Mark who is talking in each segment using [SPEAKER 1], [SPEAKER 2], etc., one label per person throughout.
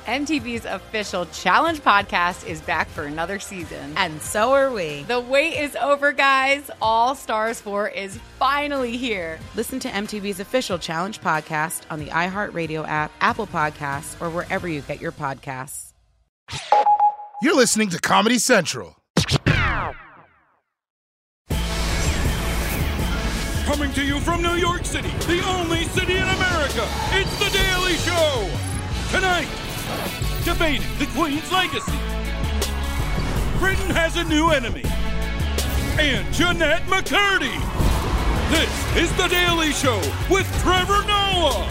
[SPEAKER 1] MTV's official Challenge podcast is back for another season.
[SPEAKER 2] And so are we.
[SPEAKER 1] The wait is over, guys. All Stars 4 is finally here.
[SPEAKER 2] Listen to MTV's official Challenge podcast on the iHeartRadio app, Apple Podcasts, or wherever you get your podcasts.
[SPEAKER 3] You're listening to Comedy Central.
[SPEAKER 4] Coming to you from New York City, the only city in America, it's The Daily Show. Tonight, debating the Queen's legacy. Britain has a new enemy. And Jeanette McCurdy. This is The Daily Show with Trevor Noah.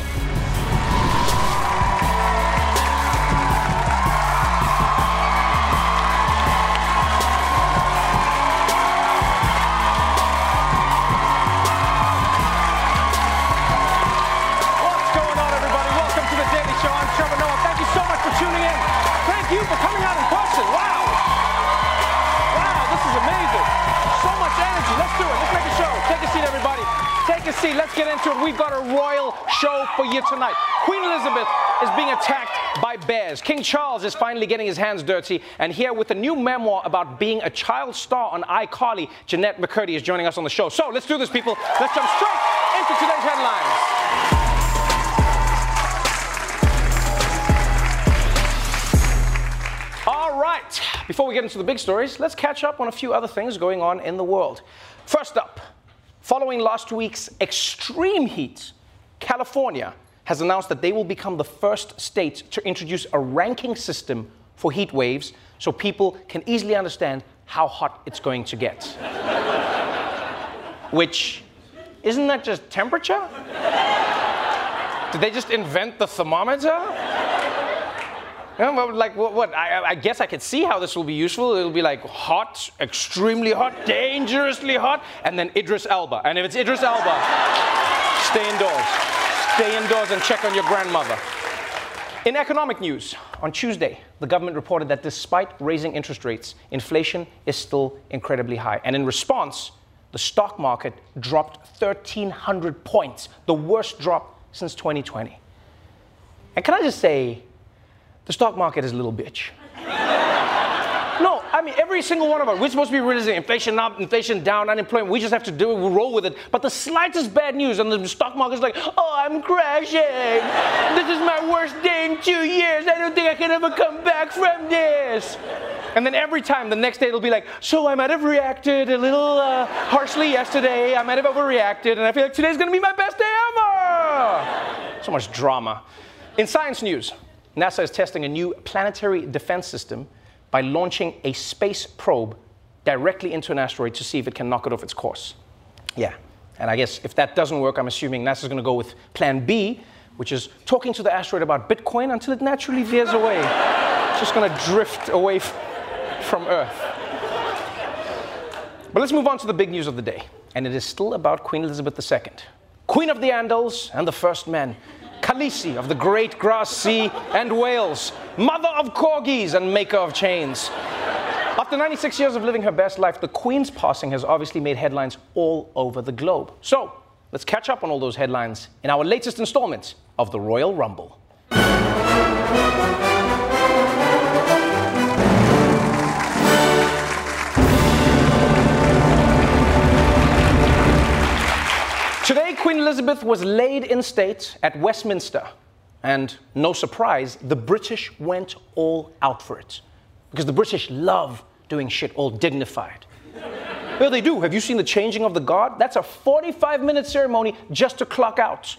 [SPEAKER 5] Tuning in. Thank you for coming out in person. Wow. Wow, this is amazing. So much energy. Let's do it. Let's make a show. Take a seat, everybody. Take a seat. Let's get into it. We've got a royal show for you tonight. Queen Elizabeth is being attacked by bears. King Charles is finally getting his hands dirty. And here with a new memoir about being a child star on iCarly, Jeanette McCurdy is joining us on the show. So let's do this, people. Let's jump straight into today's headlines. All right, before we get into the big stories, let's catch up on a few other things going on in the world. First up, following last week's extreme heat, California has announced that they will become the first state to introduce a ranking system for heat waves so people can easily understand how hot it's going to get. Which, isn't that just temperature? Did they just invent the thermometer? Yeah, well, like what? I guess I could see how this will be useful. It'll be like hot, extremely hot, dangerously hot, and then Idris Elba. And if it's Idris Elba, stay indoors. Stay indoors and check on your grandmother. In economic news, on Tuesday, the government reported that despite raising interest rates, inflation is still incredibly high. And in response, the stock market dropped 1,300 points, the worst drop since 2020. And can I just say, the stock market is a little bitch. No, I mean, every single one of us, we're supposed to be realizing inflation up, inflation down, unemployment. We just have to do it, we'll roll with it. But the slightest bad news, and the stock market's like, oh, I'm crashing. This is my worst day in 2 years. I don't think I can ever come back from this. And then every time, the next day, it'll be like, so I might have reacted a little harshly yesterday. I might have overreacted, and I feel like today's gonna be my best day ever. So much drama. In science news, NASA is testing a new planetary defense system by launching a space probe directly into an asteroid to see if it can knock it off its course. Yeah, and I guess if that doesn't work, I'm assuming NASA's going to go with plan B, which is talking to the asteroid about Bitcoin until it naturally veers away. It's just going to drift away from Earth. But let's move on to the big news of the day, and it is still about Queen Elizabeth II, Queen of the Andals and the First Men. Khaleesi of the great grass sea and Wales, mother of corgis and maker of chains. After 96 years of living her best life, the Queen's passing has obviously made headlines all over the globe. So, let's catch up on all those headlines in our latest installment of the Royal Rumble. Today, Queen Elizabeth was laid in state at Westminster. And no surprise, the British went all out for it. Because the British love doing shit all dignified. Well, they do. Have you seen the changing of the guard? That's a 45-minute ceremony just to clock out.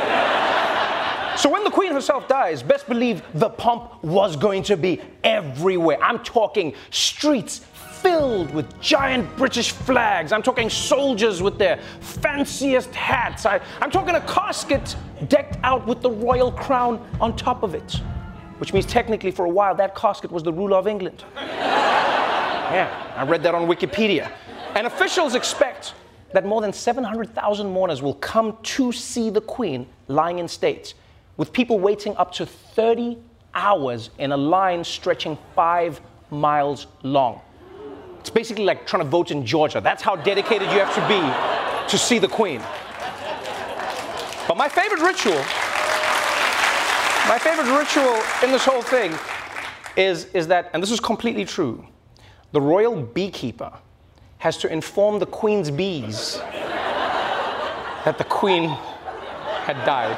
[SPEAKER 5] So when the Queen herself dies, best believe the pomp was going to be everywhere. I'm talking streets filled with giant British flags. I'm talking soldiers with their fanciest hats. I'm talking a casket decked out with the royal crown on top of it. Which means technically for a while that casket was the ruler of England. Yeah, I read that on Wikipedia. And officials expect that more than 700,000 mourners will come to see the Queen lying in state, with people waiting up to 30 hours in a line stretching 5 miles long. It's basically like trying to vote in Georgia. That's how dedicated you have to be to see the Queen. But my favorite ritual My favorite ritual in this whole thing is that, and this is completely true, the royal beekeeper has to inform the queen's bees that the queen had died.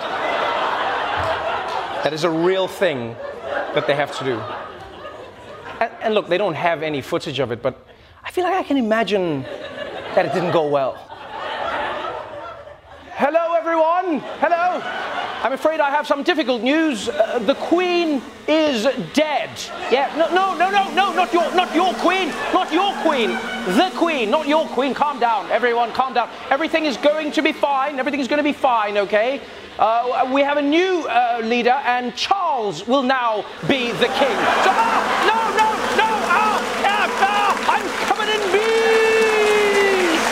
[SPEAKER 5] That is a real thing that they have to do. And look, they don't have any footage of it, but I feel like I can imagine that it didn't go well. Hello, everyone. Hello. I'm afraid I have some difficult news. The Queen is dead. Yeah, no, not your Queen. Not your Queen. The Queen, not your Queen. Calm down, everyone, calm down. Everything is going to be fine. Everything's going to be fine, okay? We have a new leader, and Charles will now be the king. So, I'm covered in bees!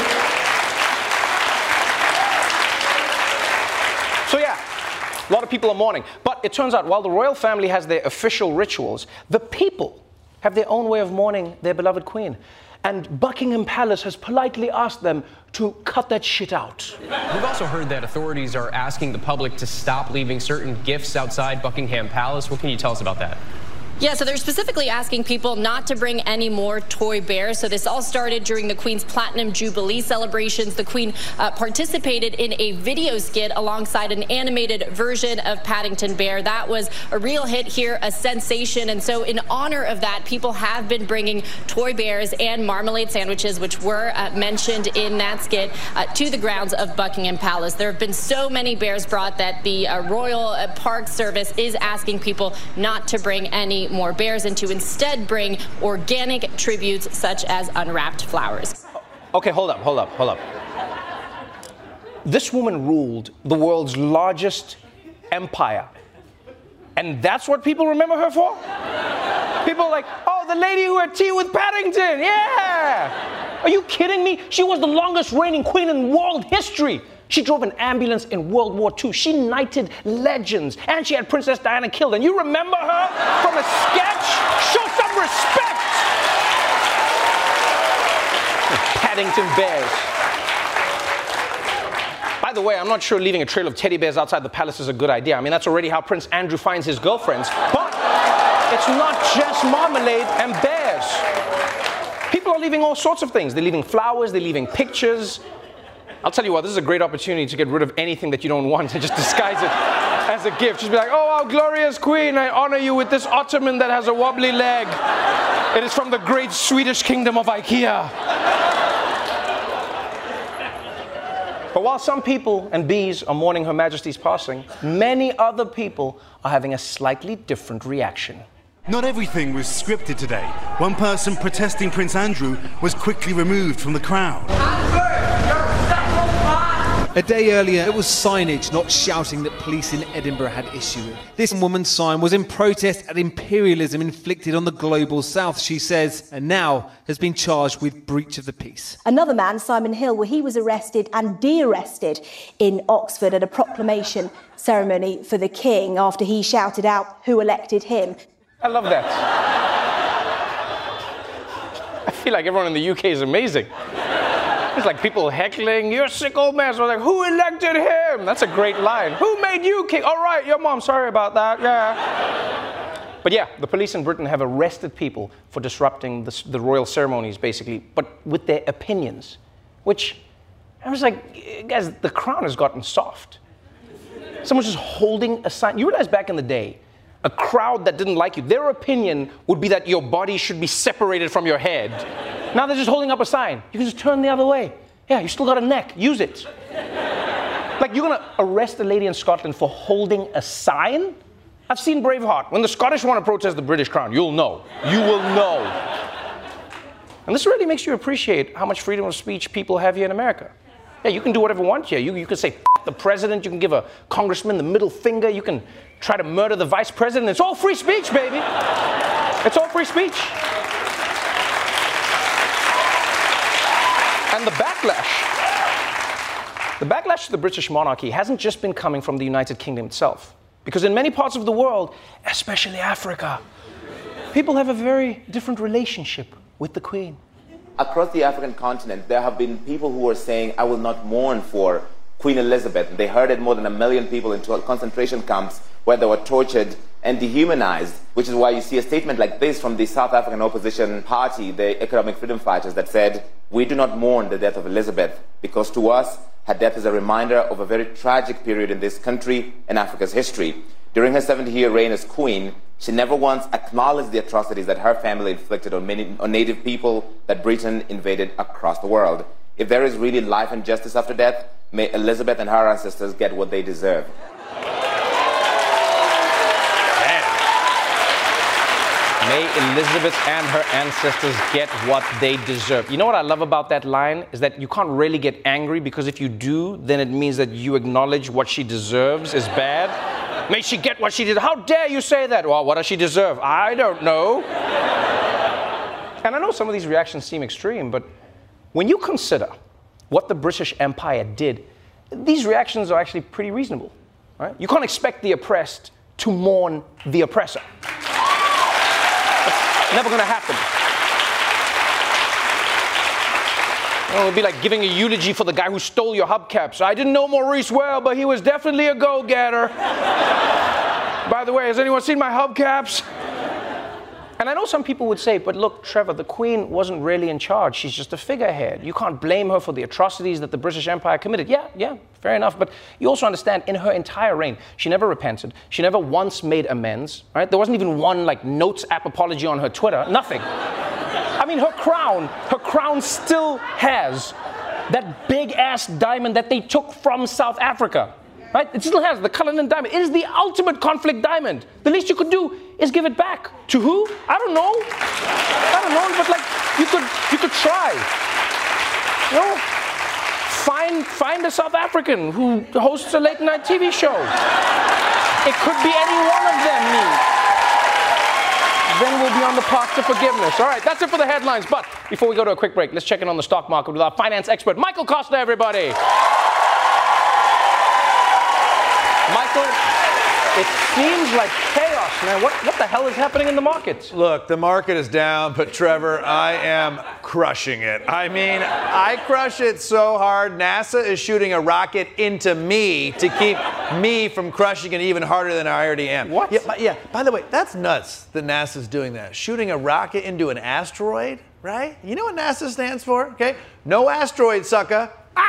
[SPEAKER 5] So yeah, a lot of people are mourning. But it turns out, while the royal family has their official rituals, the people have their own way of mourning their beloved queen. And Buckingham Palace has politely asked them to cut that shit out.
[SPEAKER 6] We've also heard that authorities are asking the public to stop leaving certain gifts outside Buckingham Palace. What can you tell us about that?
[SPEAKER 7] Yeah, so they're specifically asking people not to bring any more toy bears. So this all started during the Queen's Platinum Jubilee celebrations. The Queen participated in a video skit alongside an animated version of Paddington Bear. That was a real hit here, a sensation. And so in honor of that, people have been bringing toy bears and marmalade sandwiches, which were mentioned in that skit, to the grounds of Buckingham Palace. There have been so many bears brought that the Royal Park Service is asking people not to bring any more bears and to instead bring organic tributes such as unwrapped flowers.
[SPEAKER 5] Okay, hold up. This woman ruled the world's largest empire. And that's what people remember her for? People are like, oh, the lady who had tea with Paddington, yeah! Are you kidding me? She was the longest reigning queen in world history. She drove an ambulance in World War II. She knighted legends. And she had Princess Diana killed. And you remember her from a sketch? Show some respect! Paddington Bears. By the way, I'm not sure leaving a trail of teddy bears outside the palace is a good idea. I mean, that's already how Prince Andrew finds his girlfriends. But it's not just marmalade and bears. People are leaving all sorts of things. They're leaving flowers, they're leaving pictures. I'll tell you what, this is a great opportunity to get rid of anything that you don't want and just disguise it as a gift. Just be like, oh, our glorious queen, I honor you with this ottoman that has a wobbly leg. It is from the great Swedish kingdom of IKEA. But while some people and bees are mourning Her Majesty's passing, many other people are having a slightly different reaction.
[SPEAKER 8] Not everything was scripted today. One person protesting Prince Andrew was quickly removed from the crowd.
[SPEAKER 9] A day earlier, it was signage not shouting that police in Edinburgh had issued. This woman's sign was in protest at imperialism inflicted on the global south, she says, and now has been charged with breach of the peace.
[SPEAKER 10] Another man, Simon Hill, he was arrested and de-arrested in Oxford at a proclamation ceremony for the King after he shouted out who elected him.
[SPEAKER 5] I love that. I feel like everyone in the UK is amazing. It's like people heckling, you're a sick old man. So I'm like, who elected him? That's a great line. Who made you king? All right, your mom, sorry about that, yeah. But yeah, the police in Britain have arrested people for disrupting the royal ceremonies, basically, but with their opinions. Which, I was like, guys, the crown has gotten soft. Someone's just holding a sign. You realize back in the day, a crowd that didn't like you, their opinion would be that your body should be separated from your head. Now they're just holding up a sign. You can just turn the other way. Yeah, you still got a neck. Use it. Like, you're gonna arrest a lady in Scotland for holding a sign? I've seen Braveheart. When the Scottish want to protest the British crown, you'll know. You will know. And this really makes you appreciate how much freedom of speech people have here in America. Yeah, you can do whatever you want here. You can say F the president. You can give a congressman the middle finger. You can try to murder the vice president. It's all free speech, baby. It's all free speech. And the backlash to the British monarchy hasn't just been coming from the United Kingdom itself. Because in many parts of the world, especially Africa, people have a very different relationship with the Queen.
[SPEAKER 11] Across the African continent, there have been people who are saying, I will not mourn for Queen Elizabeth. They herded more than 1 million people into concentration camps where they were tortured and dehumanized, which is why you see a statement like this from the South African opposition party, the Economic Freedom Fighters, that said, "We do not mourn the death of Elizabeth, because to us, her death is a reminder of a very tragic period in this country and Africa's history. During her 70-year reign as queen, she never once acknowledged the atrocities that her family inflicted on native people that Britain invaded across the world. If there is really life and justice after death, may Elizabeth and her ancestors get what they deserve."
[SPEAKER 5] May Elizabeth and her ancestors get what they deserve. You know what I love about that line? Is that you can't really get angry, because if you do, then it means that you acknowledge what she deserves is bad. May she get what she did. How dare you say that? Well, what does she deserve? I don't know. And I know some of these reactions seem extreme, but when you consider what the British Empire did, these reactions are actually pretty reasonable. Right? You can't expect the oppressed to mourn the oppressor. Never going to happen. It would be like giving a eulogy for the guy who stole your hubcaps. I didn't know Maurice well, but he was definitely a go-getter. By the way, has anyone seen my hubcaps? And I know some people would say, but look, Trevor, the Queen wasn't really in charge. She's just a figurehead. You can't blame her for the atrocities that the British Empire committed. Yeah, fair enough. But you also understand, in her entire reign, she never repented. She never once made amends. Right? There wasn't even one Notes app apology on her Twitter. Nothing. I mean, her crown still has that big-ass diamond that they took from South Africa. Right? It still has the Cullinan diamond. It is the ultimate conflict diamond. The least you could do is give it back. To who? I don't know, but you could try. You know? Find a South African who hosts a late night TV show. It could be any one of them, Then we'll be on the path to forgiveness. All right, that's it for the headlines. But before we go to a quick break, let's check in on the stock market with our finance expert, Michael Costa, everybody. Michael, it seems like chaos, man. What the hell is happening in the markets?
[SPEAKER 12] Look, the market is down, but Trevor, I am crushing it. I mean, I crush it so hard, NASA is shooting a rocket into me to keep me from crushing it even harder than I already am.
[SPEAKER 5] What?
[SPEAKER 12] Yeah, by the way, that's nuts that NASA's doing that. Shooting a rocket into an asteroid, right? You know what NASA stands for, okay? No asteroid, sucker.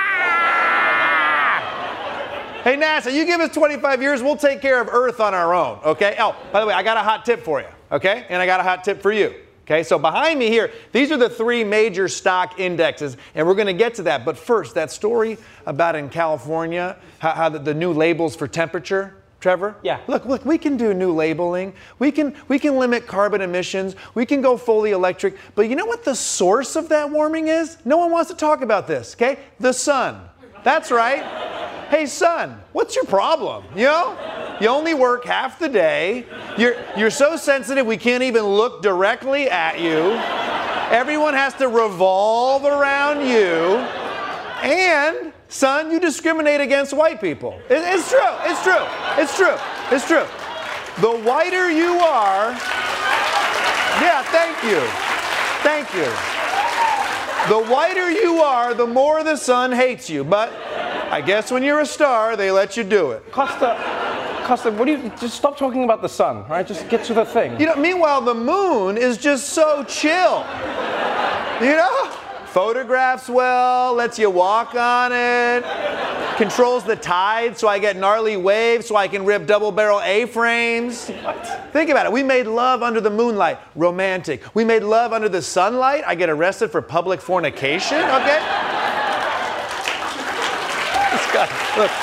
[SPEAKER 12] Hey, NASA, you give us 25 years, we'll take care of Earth on our own, okay? Oh, by the way, I got a hot tip for you, okay? And I got a hot tip for you, okay? So behind me here, these are the three major stock indexes, and we're going to get to that. But first, that story about in California, how the new labels for temperature, Trevor?
[SPEAKER 5] Yeah.
[SPEAKER 12] Look, we can do new labeling. We can limit carbon emissions. We can go fully electric. But you know what the source of that warming is? No one wants to talk about this, okay? The sun. That's right. Hey, sun, what's your problem? You know, you only work half the day. You're so sensitive we can't even look directly at you. Everyone has to revolve around you. And, son, you discriminate against white people. It's true. The whiter you are, yeah, thank you. The whiter you are, the more the sun hates you. But I guess when you're a star, they let you do it.
[SPEAKER 5] Costa, what do you just stop talking about the sun, all right? Just get to the thing.
[SPEAKER 12] You know, meanwhile, the moon is just so chill. You know? Photographs well, lets you walk on it, controls the tide so I get gnarly waves so I can rip double-barrel A-frames. Think about it. We made love under the moonlight. Romantic. We made love under the sunlight. I get arrested for public fornication, okay? This guy, look.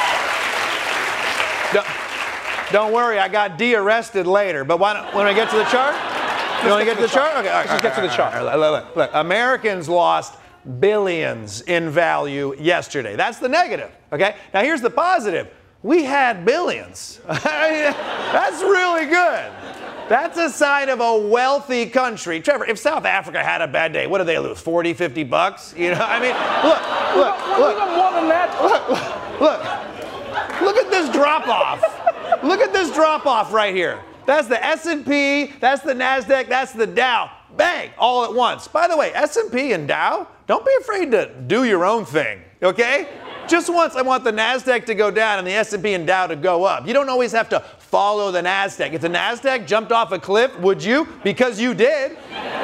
[SPEAKER 12] Don't worry, I got de-arrested later. But when I get to the chart? You want to get to the chart? Okay,
[SPEAKER 5] let's get to the chart.
[SPEAKER 12] Look, Americans lost billions in value yesterday. That's the negative, okay? Now here's the positive. We had billions. That's really good. That's a sign of a wealthy country. Trevor, if South Africa had a bad day, what do they lose? 40, 50 bucks? You know, I mean, look.
[SPEAKER 5] More than that.
[SPEAKER 12] Look at this drop-off. Look at this drop-off right here. That's the S&P, that's the NASDAQ, that's the Dow. Bang, all at once. By the way, S&P and Dow, don't be afraid to do your own thing, okay? Just once I want the NASDAQ to go down and the S&P and Dow to go up. You don't always have to follow the NASDAQ. If the NASDAQ jumped off a cliff, would you? Because you did.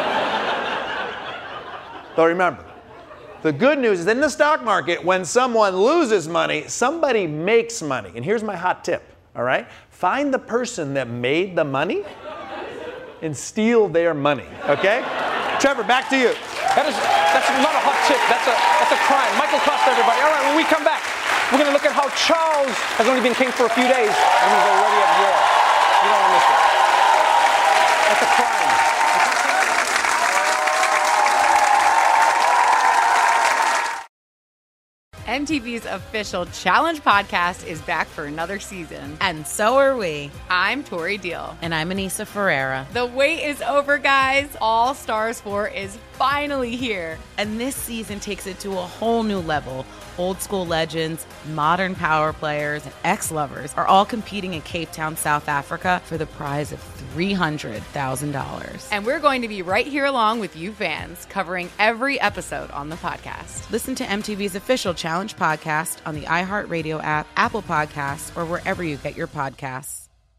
[SPEAKER 12] But remember, the good news is in the stock market, when someone loses money, somebody makes money. And here's my hot tip, all right? Find the person that made the money and steal their money, okay? Trevor, back to you.
[SPEAKER 5] That's not a hot tip. That's a crime. Michael Costa, everybody. All right, when we come back, we're going to look at how Charles has only been king for a few days and he's already at war. You don't want to miss it. That's a crime.
[SPEAKER 1] MTV's official Challenge podcast is back for another season.
[SPEAKER 2] And so are we.
[SPEAKER 1] I'm Tori Deal.
[SPEAKER 2] And I'm Anissa Ferreira.
[SPEAKER 1] The wait is over, guys. All Stars 4 is finally here.
[SPEAKER 2] And this season takes it to a whole new level. Old school legends, modern power players, and ex-lovers are all competing in Cape Town, South Africa for the prize of $300,000.
[SPEAKER 1] And we're going to be right here along with you fans, covering every episode on the podcast.
[SPEAKER 2] Listen to MTV's official Challenge podcast on the iHeartRadio app, Apple Podcasts, or wherever you get your podcasts.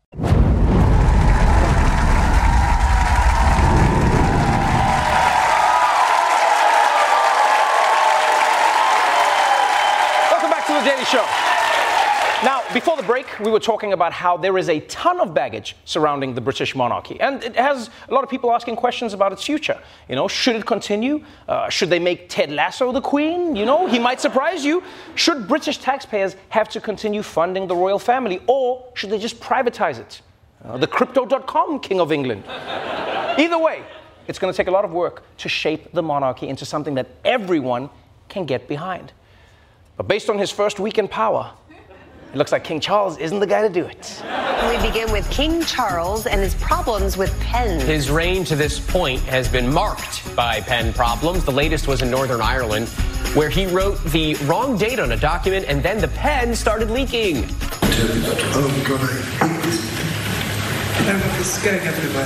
[SPEAKER 5] The Daily Show. Now, before the break, we were talking about how there is a ton of baggage surrounding the British monarchy. And it has a lot of people asking questions about its future. You know, should it continue? Should they make Ted Lasso the Queen? You know, he might surprise you. Should British taxpayers have to continue funding the royal family? Or should they just privatize it? The Crypto.com King of England. Either way, it's going to take a lot of work to shape the monarchy into something that everyone can get behind. But based on his first week in power, it looks like King Charles isn't the guy to do it.
[SPEAKER 13] We begin with King Charles and his problems with pens.
[SPEAKER 6] His reign to this point has been marked by pen problems. The latest was in Northern Ireland, where he wrote the wrong date on a document and then the pen started leaking.
[SPEAKER 14] Oh, God, I hate this. It's going everywhere.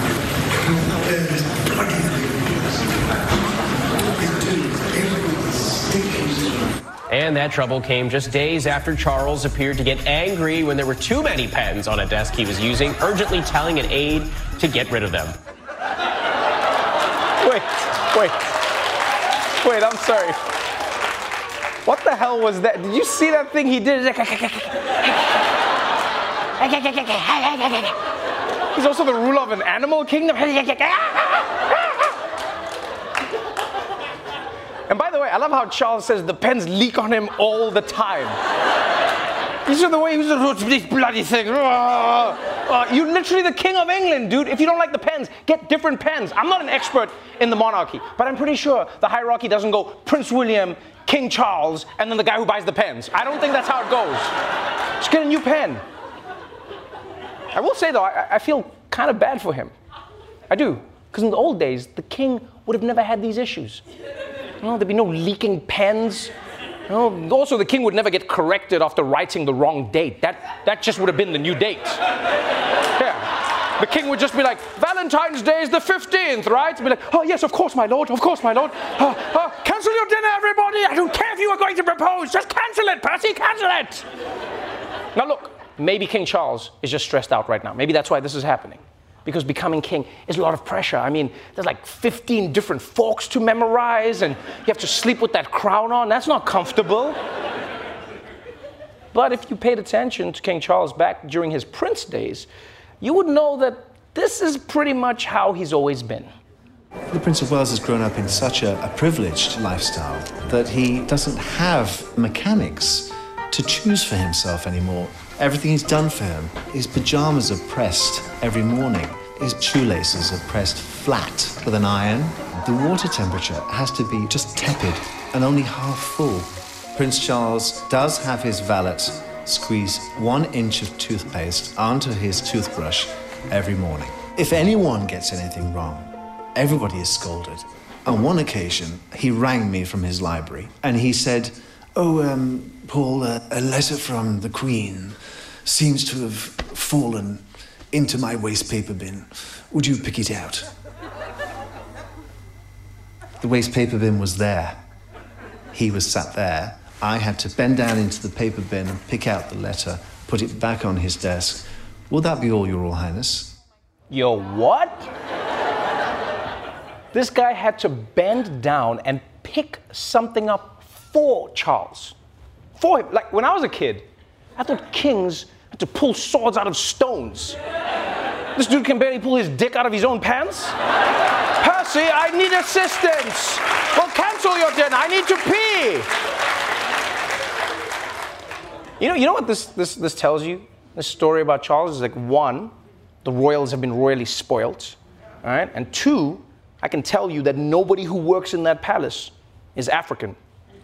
[SPEAKER 6] And that trouble came just days after Charles appeared to get angry when there were too many pens on a desk he was using, urgently telling an aide to get rid of them.
[SPEAKER 5] Wait, I'm sorry. What the hell was that? Did you see that thing he did? He's also the ruler of an animal kingdom. And by the way, I love how Charles says the pens leak on him all the time. You see the way he was this bloody thing. You're literally the King of England, dude. If you don't like the pens, get different pens. I'm not an expert in the monarchy, but I'm pretty sure the hierarchy doesn't go Prince William, King Charles, and then the guy who buys the pens. I don't think that's how it goes. Just get a new pen. I will say, though, I feel kind of bad for him. I do. Because in the old days, the king would have never had these issues. You know, there'd be no leaking pens. You know, also, the king would never get corrected after writing the wrong date. That just would have been the new date. Yeah. The king would just be like, Valentine's Day is the 15th, right? Be like, oh, yes, of course, my lord, of course, my lord. Cancel your dinner, everybody. I don't care if you are going to propose. Just cancel it, Percy, cancel it. Now, look, maybe King Charles is just stressed out right now. Maybe that's why this is happening. Because becoming king is a lot of pressure. I mean, there's like 15 different forks to memorize, and you have to sleep with that crown on. That's not comfortable. But if you paid attention to King Charles back during his prince days, you would know that this is pretty much how he's always been.
[SPEAKER 15] The Prince of Wales has grown up in such a privileged lifestyle that he doesn't have mechanics to choose for himself anymore. Everything is done for him. His pajamas are pressed every morning. His shoelaces are pressed flat with an iron. The water temperature has to be just tepid and only half full. Prince Charles does have his valet squeeze 1 inch of toothpaste onto his toothbrush every morning. If anyone gets anything wrong, everybody is scolded. On one occasion, he rang me from his library and he said, Paul, a letter from the Queen seems to have fallen into my waste paper bin. Would you pick it out? The waste paper bin was there. He was sat there. I had to bend down into the paper bin and pick out the letter, put it back on his desk, Will that be all, Your Royal Highness?
[SPEAKER 5] Yo, what? This guy had to bend down and pick something up for Charles. For him. Like, when I was a kid, I thought kings had to pull swords out of stones. This dude can barely pull his dick out of his own pants. Percy, I need assistance. Well, cancel your dinner. I need to pee. You know what this tells you? This story about Charles is like, one, the royals have been royally spoilt, all right? And two, I can tell you that nobody who works in that palace is African.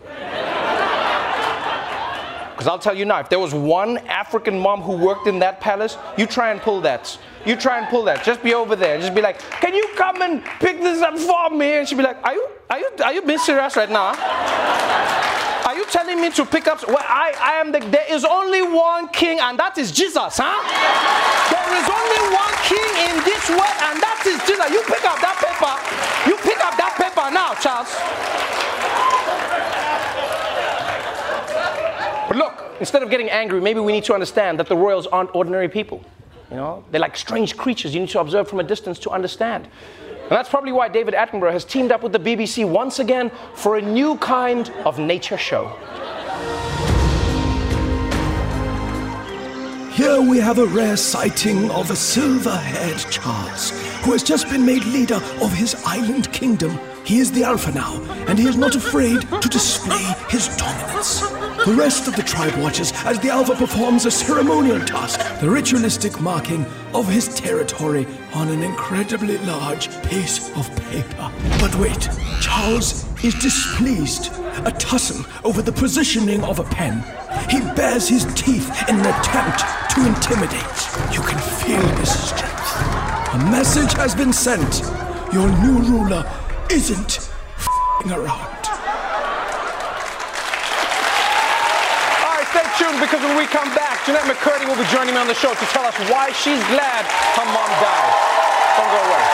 [SPEAKER 5] Because I'll tell you now, if there was one African mom who worked in that palace, you try and pull that. You try and pull that. Just be over there. Just be like, can you come and pick this up for me? And she'd be like, are you being serious right now? Are you telling me to pick up? Well, there is only one king, and that is Jesus, huh? There is only one king in this world, and that is Jesus. You pick up that paper. You pick up that paper now, Charles. But look, instead of getting angry, maybe we need to understand that the royals aren't ordinary people. You know, they're like strange creatures you need to observe from a distance to understand. And that's probably why David Attenborough has teamed up with the BBC once again for a new kind of nature show.
[SPEAKER 16] Here we have a rare sighting of a silver-haired Charles, who has just been made leader of his island kingdom. He is the Alpha now, and he is not afraid to display his dominance. The rest of the tribe watches as the Alpha performs a ceremonial task, the ritualistic marking of his territory on an incredibly large piece of paper. But wait, Charles is displeased, a tussle over the positioning of a pen. He bares his teeth in an attempt to intimidate. You can feel his strength. A message has been sent. Your new ruler isn't f***ing around.
[SPEAKER 5] All right, stay tuned, because when we come back, Jeanette McCurdy will be joining me on the show to tell us why she's glad her mom died. Don't go away.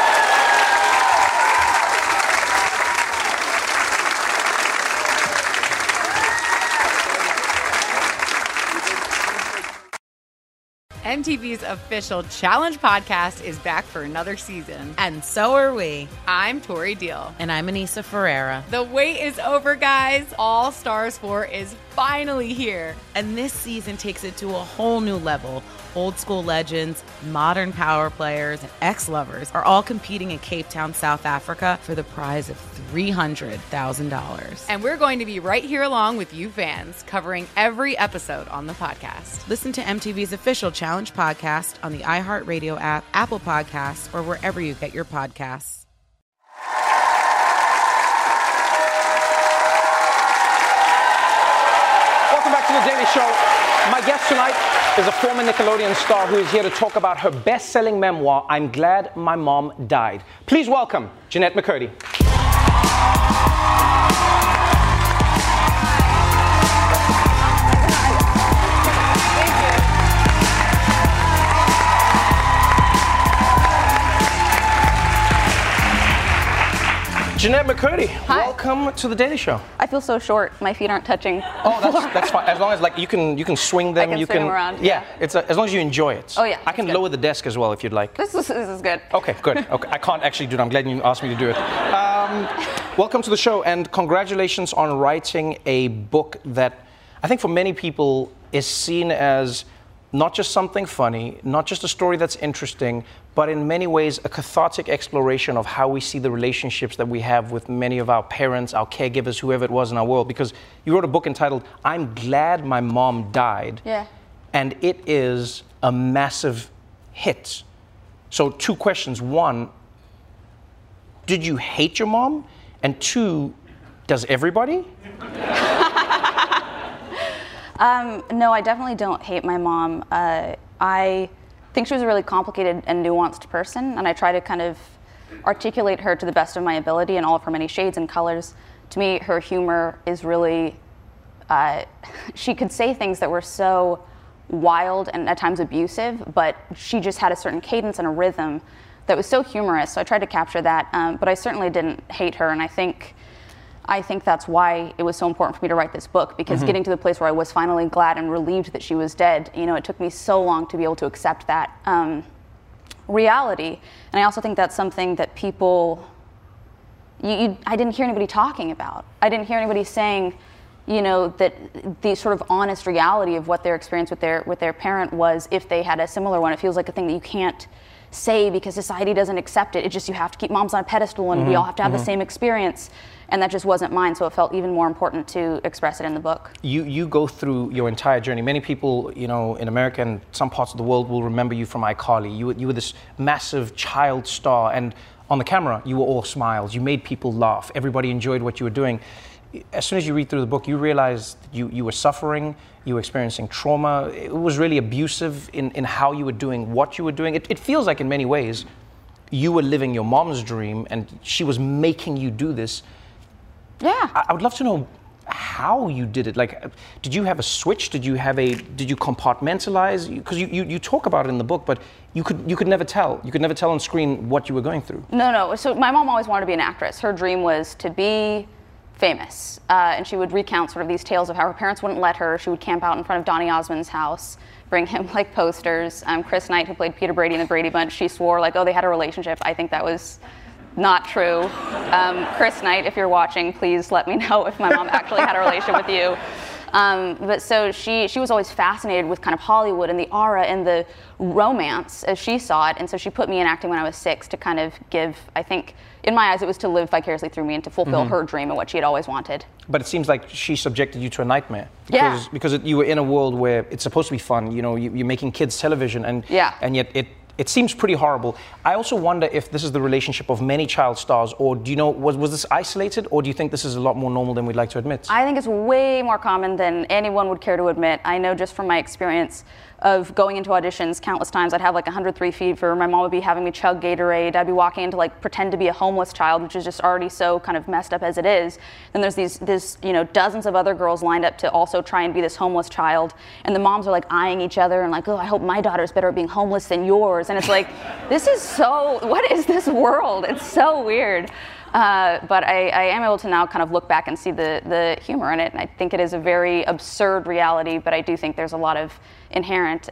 [SPEAKER 1] MTV's official Challenge podcast is back for another season.
[SPEAKER 2] And so are we.
[SPEAKER 1] I'm Tori Deal.
[SPEAKER 2] And I'm Anissa Ferreira.
[SPEAKER 1] The wait is over, guys. All Stars 4 is finally here.
[SPEAKER 2] And this season takes it to a whole new level. Old school legends, modern power players, and ex-lovers are all competing in Cape Town, South Africa for the prize of $300,000.
[SPEAKER 1] And we're going to be right here along with you fans, covering every episode on the podcast.
[SPEAKER 2] Listen to MTV's official Challenge podcast on the iHeartRadio app, Apple Podcasts, or wherever you get your podcasts.
[SPEAKER 5] Welcome back to The Daily Show. My guest tonight is a former Nickelodeon star who is here to talk about her best-selling memoir, I'm Glad My Mom Died. Please welcome Jeanette McCurdy. Jeanette McCurdy, welcome to The Daily Show.
[SPEAKER 17] I feel so short. My feet aren't touching.
[SPEAKER 5] Oh, that's fine. As long as you can swing them,
[SPEAKER 17] I can swing them around.
[SPEAKER 5] Yeah, it's as long as you enjoy it.
[SPEAKER 17] Oh yeah.
[SPEAKER 5] I can lower the desk as well if you'd like.
[SPEAKER 17] This is good.
[SPEAKER 5] Okay, good. Okay, I can't actually do it. I'm glad you asked me to do it. Welcome to the show, and congratulations on writing a book that I think for many people is seen as not just something funny, not just a story that's interesting, but in many ways a cathartic exploration of how we see the relationships that we have with many of our parents, our caregivers, whoever it was in our world. Because you wrote a book entitled, I'm Glad My Mom Died.
[SPEAKER 17] Yeah.
[SPEAKER 5] And it is a massive hit. So 2 questions. 1, did you hate your mom? And 2, does everybody?
[SPEAKER 17] No, I definitely don't hate my mom. I think she was a really complicated and nuanced person, and I try to kind of articulate her to the best of my ability in all of her many shades and colors. To me, her humor is really, she could say things that were so wild and at times abusive, but she just had a certain cadence and a rhythm that was so humorous, so I tried to capture that, but I certainly didn't hate her, and I think I think that's why it was so important for me to write this book, because
[SPEAKER 5] Mm-hmm.
[SPEAKER 17] getting to the place where I was finally glad and relieved that she was dead, you know, it took me so long to be able to accept that reality. And I also think that's something that people, I didn't hear anybody talking about. I didn't hear anybody saying, you know, that the sort of honest reality of what their experience with their parent was, if they had a similar one. It feels like a thing that you can't say because society doesn't accept it. It's just, you have to keep moms on a pedestal, and we all have to have the same experience. And that just wasn't mine, so it felt even more important to express it in the book.
[SPEAKER 5] You go through your entire journey. Many people, you know, in America and some parts of the world will remember you from iCarly. You were this massive child star, and on the camera, you were all smiles. You made people laugh. Everybody enjoyed what you were doing. As soon as you read through the book, you realize you were suffering, you were experiencing trauma. It was really abusive in how you were doing what you were doing. It feels like in many ways, you were living your mom's dream and she was making you do this.
[SPEAKER 17] Yeah.
[SPEAKER 5] I would love to know how you did it. Like, did you have a switch? Did you compartmentalize? Because you talk about it in the book, but you could never tell. You could never tell on screen what you were going through.
[SPEAKER 17] No. So my mom always wanted to be an actress. Her dream was to be famous. And she would recount sort of these tales of how her parents wouldn't let her. She would camp out in front of Donny Osmond's house, bring him like posters. Chris Knight, who played Peter Brady in the Brady Bunch, she swore like, oh, they had a relationship. I think that was not true. Chris Knight, if you're watching, please let me know if my mom actually had a relationship with you. But so she was always fascinated with kind of Hollywood and the aura and the romance as she saw it. And so she put me in acting when I was 6 to kind of give, I think, in my eyes, it was to live vicariously through me and to fulfill her dream and what she had always wanted.
[SPEAKER 5] But it seems like she subjected you to a nightmare.
[SPEAKER 17] Yeah.
[SPEAKER 5] Because you were in a world where it's supposed to be fun. You know, you're making kids television, and yet it seems pretty horrible. I also wonder if this is the relationship of many child stars, or do you know, was this isolated, or do you think this is a lot more normal than we'd like to admit?
[SPEAKER 17] I think it's way more common than anyone would care to admit. I know just from my experience of going into auditions countless times, I'd have like 103 fever, my mom would be having me chug Gatorade, I'd be walking in to like pretend to be a homeless child, which is just already so kind of messed up as it is. Then there's these you know, dozens of other girls lined up to also try and be this homeless child, and the moms are like eyeing each other and like, oh, I hope my daughter's better at being homeless than yours. And it's like, this is so, what is this world? It's so weird. But I am able to now kind of look back and see the humor in it, and I think it is a very absurd reality, but I do think there's a lot of inherent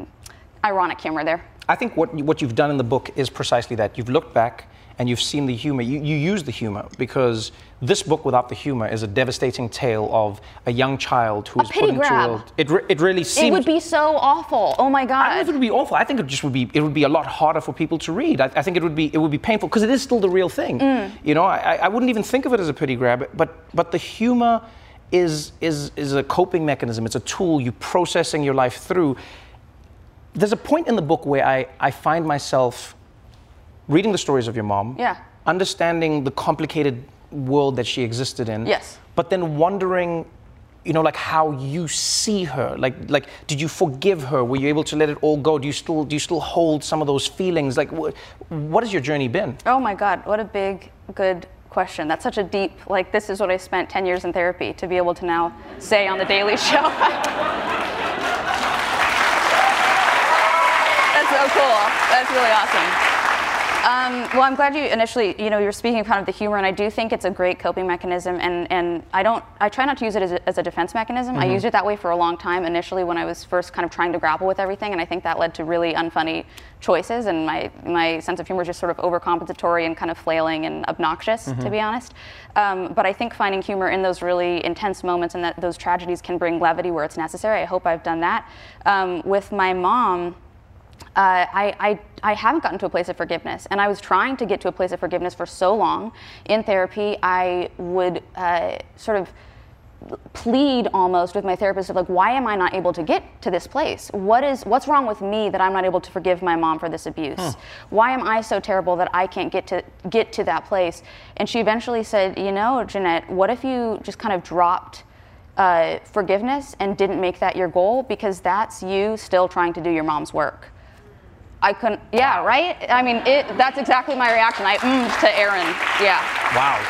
[SPEAKER 17] ironic humor there.
[SPEAKER 5] I think what you've done in the book is precisely that. You've looked back and you've seen the humor. You use the humor, because this book without the humor is a devastating tale of a young child who is put into a world. It really seems.
[SPEAKER 17] It would be so awful. Oh my God.
[SPEAKER 5] I don't know if it would be awful. I think it would be a lot harder for people to read. I think it would be painful, because it is still the real thing. You know, I wouldn't even think of it as a pity grab, but the humor is a coping mechanism. It's a tool you processing your life through. There's a point in the book where I find myself reading the stories of your mom, understanding the complicated world that she existed in, but then wondering, you know, like how you see her. Like, did you forgive her? Were you able to let it all go? Do you still hold some of those feelings? Like, what has your journey been?
[SPEAKER 17] Oh my God, what a big, good question. That's such a deep, like, this is what I spent 10 years in therapy to be able to now say on The Daily Show. That's so cool. That's really awesome. Well, I'm glad you initially, you were speaking of kind of the humor, and I do think it's a great coping mechanism, and I try not to use it as a defense mechanism. I used it that way for a long time initially when I was first kind of trying to grapple with everything, and I think that led to really unfunny choices, and my sense of humor is just sort of overcompensatory and kind of flailing and obnoxious, to be honest. But I think finding humor in those really intense moments and that those tragedies can bring levity where it's necessary. I hope I've done that. With my mom, I haven't gotten to a place of forgiveness, and I was trying to get to a place of forgiveness for so long. In therapy, I would sort of plead almost with my therapist of like, why am I not able to get to this place? What's wrong with me that I'm not able to forgive my mom for this abuse? Why am I so terrible that I can't get to that place? And she eventually said, Jeanette, what if you just kind of dropped forgiveness and didn't make that your goal, because that's you still trying to do your mom's work. I couldn't, right? I mean, that's exactly my reaction. I to Aaron,
[SPEAKER 5] Wow.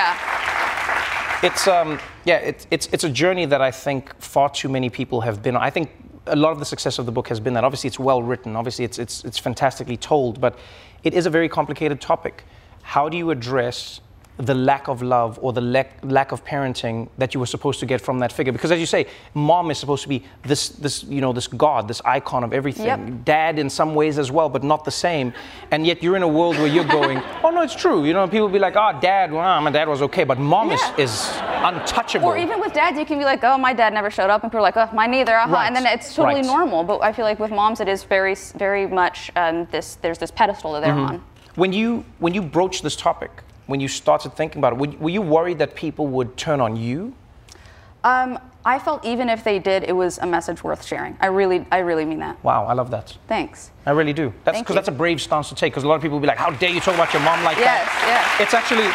[SPEAKER 5] It's a journey that I think far too many people have been on. I think a lot of the success of the book has been that obviously it's well written, obviously it's fantastically told, but it is a very complicated topic. How do you address the lack of love or the lack of parenting that you were supposed to get from that figure? Because as you say, mom is supposed to be this god, this icon of everything.
[SPEAKER 17] Yep.
[SPEAKER 5] Dad in some ways as well, but not the same. And yet you're in a world where you're going, oh no, it's true. People be like, oh, dad, well, my dad was okay, but mom is untouchable.
[SPEAKER 17] Or even with dads, you can be like, oh, my dad never showed up, and people are like, oh, mine neither,
[SPEAKER 5] Right.
[SPEAKER 17] and then it's totally
[SPEAKER 5] Right.
[SPEAKER 17] normal. But I feel like with moms, it is very, very much there's this pedestal that they're on.
[SPEAKER 5] When you broached this topic, when you started thinking about it, were you worried that people would turn on you?
[SPEAKER 17] I felt even if they did, it was a message worth sharing. I really mean that.
[SPEAKER 5] Wow, I love that.
[SPEAKER 17] Thanks.
[SPEAKER 5] I really do. That's
[SPEAKER 17] Thank
[SPEAKER 5] because
[SPEAKER 17] you.
[SPEAKER 5] that's a brave stance to take. Because a lot of people will be like, "How dare you talk about your mom like that?"
[SPEAKER 17] Yes.
[SPEAKER 5] It's actually,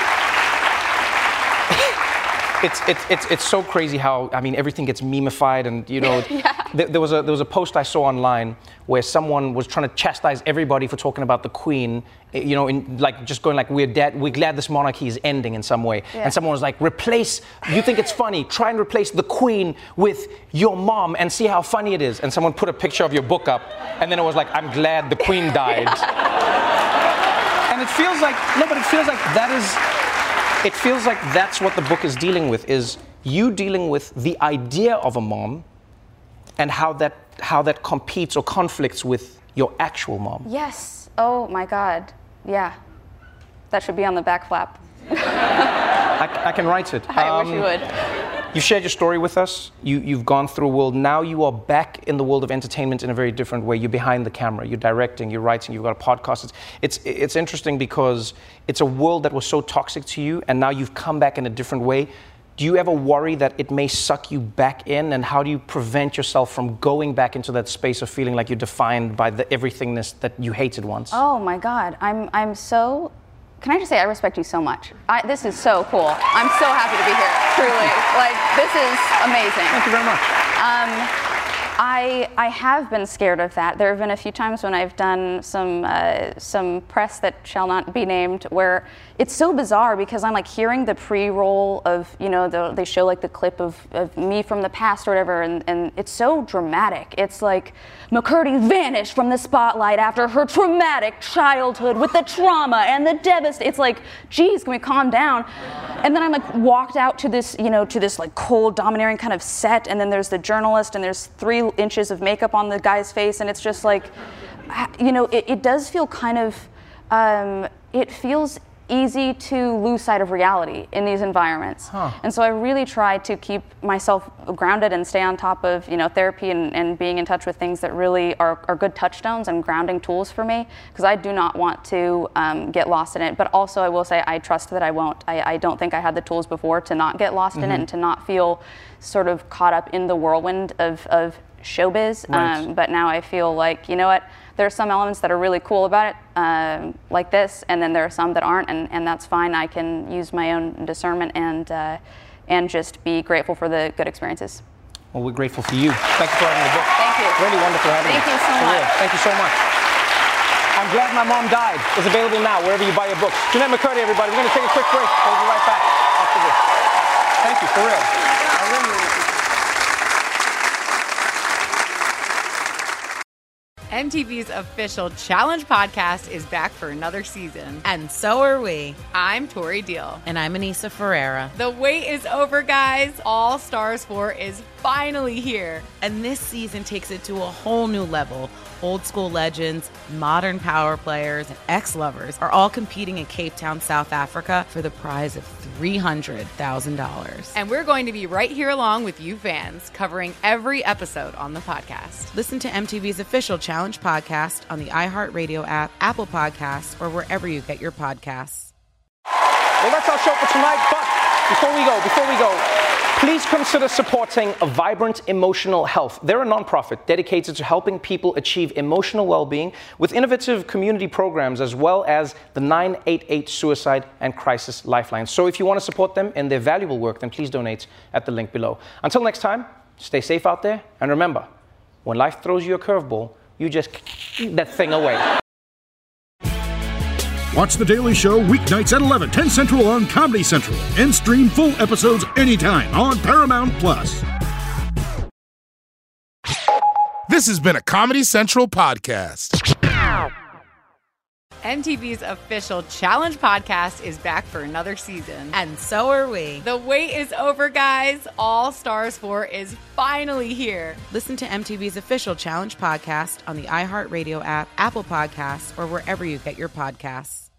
[SPEAKER 5] it's so crazy how everything gets memeified, and there was a post I saw online where someone was trying to chastise everybody for talking about the Queen, in like just going like, we're glad this monarchy is ending in some way, and someone was like, you think it's funny, try and replace the Queen with your mom and see how funny it is, and someone put a picture of your book up, and then it was like, I'm glad the Queen died. And it feels like that's what the book is dealing with, is you dealing with the idea of a mom and how that competes or conflicts with your actual mom.
[SPEAKER 17] Yes. Oh my God. Yeah. That should be on the back flap.
[SPEAKER 5] I can write it.
[SPEAKER 17] I wish you would.
[SPEAKER 5] You shared your story with us. You've gone through a world. Now you are back in the world of entertainment in a very different way. You're behind the camera. You're directing. You're writing. You've got a podcast. It's interesting because it's a world that was so toxic to you, and now you've come back in a different way. Do you ever worry that it may suck you back in, and how do you prevent yourself from going back into that space of feeling like you're defined by the everythingness that you hated once?
[SPEAKER 17] Oh my God. I'm so. Can I just say I respect you so much? This is so cool. I'm so happy to be here, truly. Like, this is amazing.
[SPEAKER 5] Thank you very much.
[SPEAKER 17] I have been scared of that. There have been a few times when I've done some press that shall not be named, where it's so bizarre because I'm like hearing the pre-roll of, they show like the clip of me from the past or whatever, and it's so dramatic. It's like McCurdy vanished from the spotlight after her traumatic childhood with the trauma and the devastation. It's like, geez, can we calm down? And then I'm like walked out to this, to this like cold, domineering kind of set, and then there's the journalist, and there's 3 inches of makeup on the guy's face, and it's just like, it does feel kind of, it feels easy to lose sight of reality in these environments. And so I really try to keep myself grounded and stay on top of, therapy and being in touch with things that really are good touchstones and grounding tools for me, because I do not want to get lost in it. But also I will say I trust that I won't. I don't think I had the tools before to not get lost in it and to not feel sort of caught up in the whirlwind of showbiz.
[SPEAKER 5] Right.
[SPEAKER 17] But now I feel like, you know what? There are some elements that are really cool about it, like this, and then there are some that aren't, and that's fine. I can use my own discernment and just be grateful for the good experiences.
[SPEAKER 5] Well, we're grateful for you. Thank you for having the book.
[SPEAKER 17] Thank you.
[SPEAKER 5] Really wonderful having you.
[SPEAKER 17] Thank you so
[SPEAKER 5] For
[SPEAKER 17] much.
[SPEAKER 5] real. Thank you so much. I'm Glad My Mom Died is available now wherever you buy your books. Jeanette McCurdy, everybody. We're going to take a quick break. We'll be right back after this. Thank you, for real. I really appreciate it.
[SPEAKER 1] MTV's official Challenge podcast is back for another season.
[SPEAKER 2] And so are we.
[SPEAKER 1] I'm Tori Deal.
[SPEAKER 2] And I'm Anissa Ferreira.
[SPEAKER 1] The wait is over, guys. All Stars 4 is finally here.
[SPEAKER 2] And this season takes it to a whole new level. Old school legends, modern power players, and ex-lovers are all competing in Cape Town, South Africa for the prize of $300,000.
[SPEAKER 1] And we're going to be right here along with you fans, covering every episode on the podcast.
[SPEAKER 2] Listen to MTV's official Challenge podcast on the iHeartRadio app, Apple Podcasts, or wherever you get your podcasts.
[SPEAKER 5] Well, that's our show for tonight, but before we go, please consider supporting A Vibrant Emotional Health. They're a nonprofit dedicated to helping people achieve emotional well-being with innovative community programs, as well as the 988 Suicide and Crisis Lifeline. So if you want to support them in their valuable work, then please donate at the link below. Until next time, stay safe out there, and remember, when life throws you a curveball, you just kick that thing away.
[SPEAKER 3] Watch The Daily Show weeknights at 11, 10 Central on Comedy Central. And stream full episodes anytime on Paramount+. This has been a Comedy Central podcast.
[SPEAKER 1] MTV's official Challenge podcast is back for another season.
[SPEAKER 2] And so are we.
[SPEAKER 1] The wait is over, guys. All Stars 4 is finally here.
[SPEAKER 2] Listen to MTV's official Challenge podcast on the iHeartRadio app, Apple Podcasts, or wherever you get your podcasts.